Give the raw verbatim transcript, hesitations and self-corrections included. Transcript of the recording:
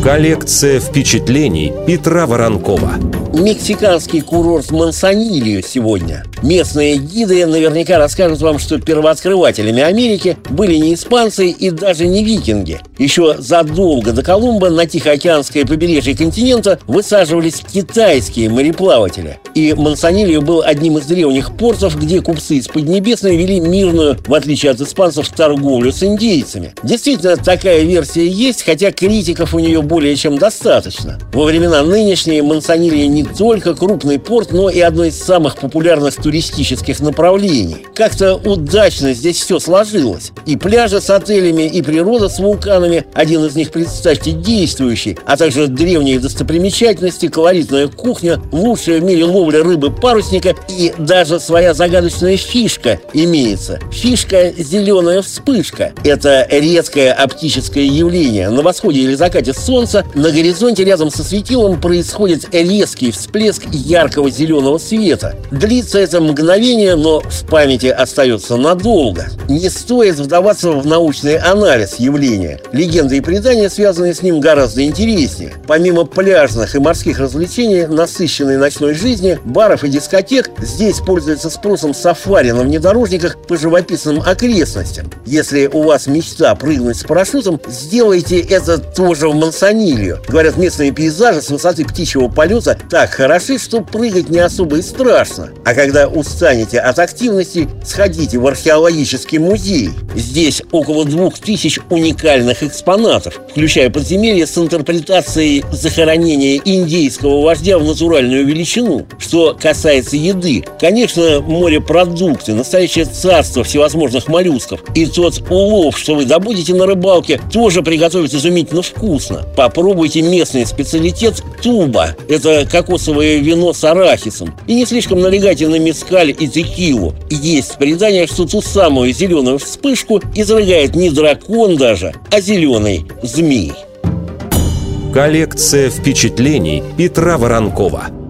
Коллекция впечатлений Петра Воронкова. Мексиканский курорт Мансанильо сегодня. Местные гиды наверняка расскажут вам, что первооткрывателями Америки были не испанцы и даже не викинги. Еще задолго до Колумба на Тихоокеанское побережье континента высаживались китайские мореплаватели. И Мансанильо был одним из древних портов, где купцы из Поднебесной вели мирную, в отличие от испанцев, торговлю с индейцами. Действительно, такая версия есть, хотя критиков у нее более чем достаточно. Во времена нынешние Мансанильо не только крупный порт, но и одно из самых популярных туристических направлений. Как-то удачно здесь все сложилось. И пляжи с отелями, и природа с вулканами, один из них, представьте, действующий, а также древние достопримечательности, колоритная кухня, лучшая в мире ловля рыбы парусника и даже своя загадочная фишка имеется. Фишка «зеленая вспышка». Это редкое оптическое явление. На восходе или закате солнца на горизонте рядом со светилом происходит резкий всплеск яркого зеленого света. Длится это мгновение, но в памяти остается надолго. Не стоит вдаваться в научный анализ явления. Легенды и предания, связанные с ним, гораздо интереснее. Помимо пляжных и морских развлечений, насыщенной ночной жизни, баров и дискотек, здесь пользуется спросом сафари на внедорожниках по живописным окрестностям. Если у вас мечта прыгнуть с парашютом, сделайте это тоже в Мансанильо. Говорят, местные пейзажи с высоты птичьего полета так хороши, что прыгать не особо и страшно. А когда устанете от активности, сходите в археологический музей. Здесь около двух тысяч уникальных экспонатов, включая подземелья с интерпретацией захоронения индейского вождя в натуральную величину. Что касается еды, конечно, морепродукты, настоящее царство всевозможных моллюсков. И тот улов, что вы добудете на рыбалке, тоже приготовить изумительно вкусно. Попробуйте местный специалитет туба. Это кокосовое вино с арахисом. И не слишком налегайте на мезкаль и текилу. Есть предание, что ту самую зеленую вспышку изрыгает не дракон даже, а зеленый змей. Коллекция впечатлений Петра Воронкова.